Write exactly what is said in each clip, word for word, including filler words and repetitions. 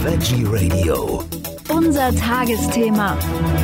Veggie Radio. Unser Tagesthema.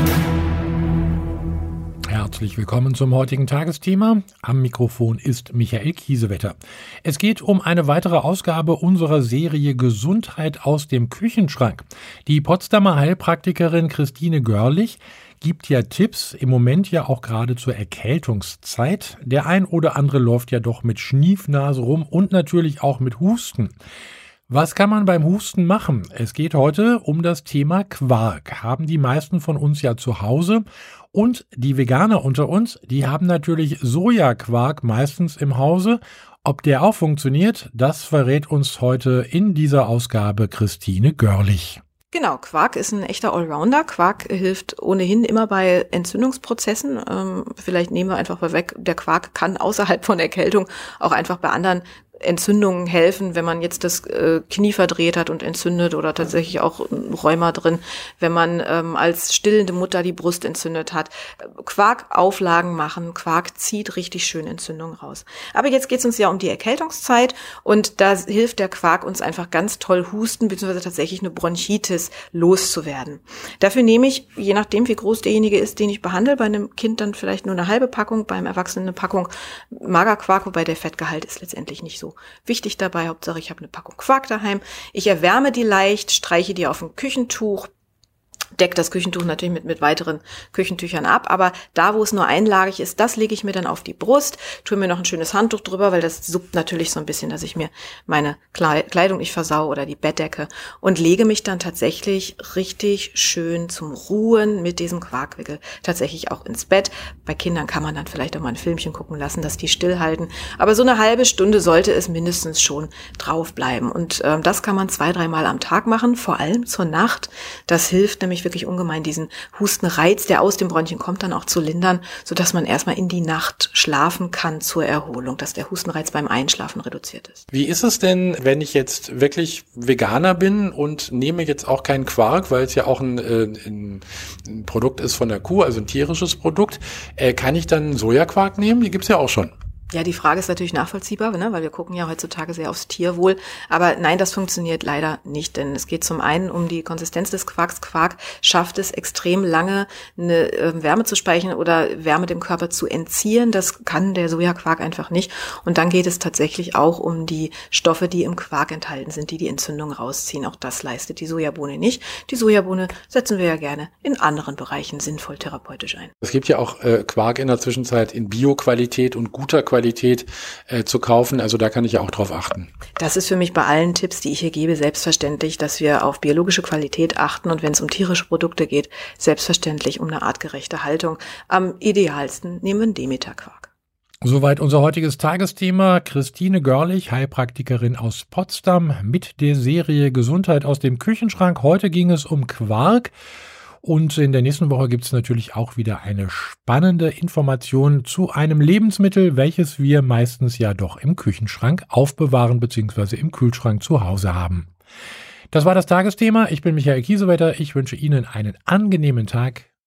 Herzlich willkommen zum heutigen Tagesthema. Am Mikrofon ist Michael Kiesewetter. Es geht um eine weitere Ausgabe unserer Serie Gesundheit aus dem Küchenschrank. Die Potsdamer Heilpraktikerin Christine Görlich gibt ja Tipps, im Moment ja auch gerade zur Erkältungszeit. Der ein oder andere läuft ja doch mit Schniefnase rum und natürlich auch mit Husten. Was kann man beim Husten machen? Es geht heute um das Thema Quark. Haben die meisten von uns ja zu Hause. Und die Veganer unter uns, die haben natürlich Sojaquark meistens im Hause. Ob der auch funktioniert, das verrät uns heute in dieser Ausgabe Christine Görlich. Genau, Quark ist ein echter Allrounder. Quark hilft ohnehin immer bei Entzündungsprozessen. Ähm, vielleicht nehmen wir einfach mal weg, der Quark kann außerhalb von Erkältung auch einfach bei anderen Entzündungen helfen, wenn man jetzt das äh, Knie verdreht hat und entzündet oder tatsächlich auch ein Rheuma drin, wenn man ähm, als stillende Mutter die Brust entzündet hat. Quarkauflagen machen, Quark zieht richtig schön Entzündungen raus. Aber jetzt geht es uns ja um die Erkältungszeit und da hilft der Quark uns einfach ganz toll husten bzw. tatsächlich eine Bronchitis loszuwerden. Dafür nehme ich, je nachdem wie groß derjenige ist, den ich behandle, bei einem Kind dann vielleicht nur eine halbe Packung, beim Erwachsenen eine Packung Magerquark, wobei der Fettgehalt ist letztendlich nicht so wichtig dabei. Hauptsache, ich habe eine Packung Quark daheim. Ich erwärme die leicht, streiche die auf ein Küchentuch, deckt das Küchentuch natürlich mit, mit weiteren Küchentüchern ab, aber da, wo es nur einlagig ist, das lege ich mir dann auf die Brust, tue mir noch ein schönes Handtuch drüber, weil das suppt natürlich so ein bisschen, dass ich mir meine Kleidung nicht versau oder die Bettdecke und lege mich dann tatsächlich richtig schön zum Ruhen mit diesem Quarkwickel tatsächlich auch ins Bett. Bei Kindern kann man dann vielleicht auch mal ein Filmchen gucken lassen, dass die stillhalten, aber so eine halbe Stunde sollte es mindestens schon drauf bleiben und äh, das kann man zwei, dreimal am Tag machen, vor allem zur Nacht. Das hilft nämlich wirklich ungemein, diesen Hustenreiz, der aus dem Bronchien kommt, dann auch zu lindern, sodass man erstmal in die Nacht schlafen kann zur Erholung, dass der Hustenreiz beim Einschlafen reduziert ist. Wie ist es denn, wenn ich jetzt wirklich Veganer bin und nehme jetzt auch keinen Quark, weil es ja auch ein, äh, ein, ein Produkt ist von der Kuh, also ein tierisches Produkt, äh, kann ich dann Sojaquark nehmen? Die gibt's ja auch schon. Ja, die Frage ist natürlich nachvollziehbar, ne, weil wir gucken ja heutzutage sehr aufs Tierwohl. Aber nein, das funktioniert leider nicht, denn es geht zum einen um die Konsistenz des Quarks. Quark schafft es extrem lange, eine äh, Wärme zu speichern oder Wärme dem Körper zu entziehen. Das kann der Sojaquark einfach nicht. Und dann geht es tatsächlich auch um die Stoffe, die im Quark enthalten sind, die die Entzündung rausziehen. Auch das leistet die Sojabohne nicht. Die Sojabohne setzen wir ja gerne in anderen Bereichen sinnvoll therapeutisch ein. Es gibt ja auch äh, Quark in der Zwischenzeit in Bio-Qualität und guter Qualität. Qualität äh, zu kaufen. Also da kann ich ja auch drauf achten. Das ist für mich bei allen Tipps, die ich hier gebe, selbstverständlich, dass wir auf biologische Qualität achten und wenn es um tierische Produkte geht, selbstverständlich um eine artgerechte Haltung. Am idealsten nehmen wir einen Demeter-Quark. Soweit unser heutiges Tagesthema. Christine Görlich, Heilpraktikerin aus Potsdam mit der Serie Gesundheit aus dem Küchenschrank. Heute ging es um Quark. Und in der nächsten Woche gibt es natürlich auch wieder eine spannende Information zu einem Lebensmittel, welches wir meistens ja doch im Küchenschrank aufbewahren bzw. im Kühlschrank zu Hause haben. Das war das Tagesthema. Ich bin Michael Kiesewetter. Ich wünsche Ihnen einen angenehmen Tag.